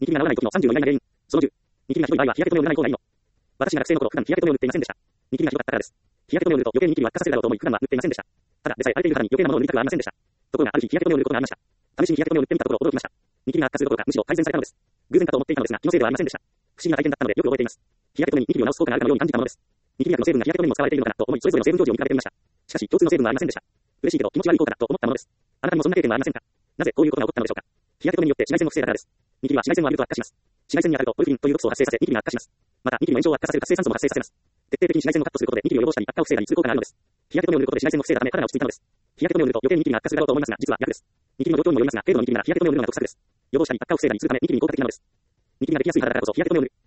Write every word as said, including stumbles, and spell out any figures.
ニキビが治らない時のさんじゅうの意外な原因。そのじゅう。ニキビがひどい場合は日焼け止めを塗らない方がいいの。私が学生の頃、普段日焼け止めを塗っていませんでした。ニキビがひどかったからです。日焼け止めを塗ると余計にニキビを悪化させるだろうと思い、普段は塗っていませんでした。ただ、でさえ荒れている肌に余計なものを塗りたくはありませんでした。ところが、ある日日焼け止めを塗ることがありました。試しに日焼け止めを塗ってみたところ驚きました。ニキビが悪化するどころか、むしろ改善されたのです。偶然かと思っていたのですが、気のせいではありませんでした。不思議な体験だったのでよく覚えています。日焼け止めにニキビを治す効果があるかのように感じたものです。ニキビ薬の成分が日焼け止めにも使われているのかなと思い、それぞれの成分表示を見比べてみました。しかし、共通の成分はありませんでした。嬉しいけど気持ち悪い効果だと思ったものです。あなたにもそんな経験はありませんか？なぜこういうことが起こったのでしょうか？日焼け止めによって紫外線を防いだからです。ニキビは紫外線を浴びると悪化します。紫外線に当たるとポルフィンという毒素を発生させ、ニキビが悪化します。また、ニキビの炎症を悪化させる活性酸素も発生させます。徹底的に紫外線をカットすることでニキビを予防したり悪化を防いだりする効果があるのです。日焼け止めを塗ることで紫外線を防いだため肌が落ち着いたのです。日焼け止めを塗ると余計にニキビが悪化するだろうと思いますが、実は逆です。ニキビの状況にもよりますが、軽度のニキビなら日焼け止めを塗るのが得策です。予防したり悪化を防いだりするためニキビに効果的なのです。ニキビができやすい肌だからこそ日焼け止めを塗る。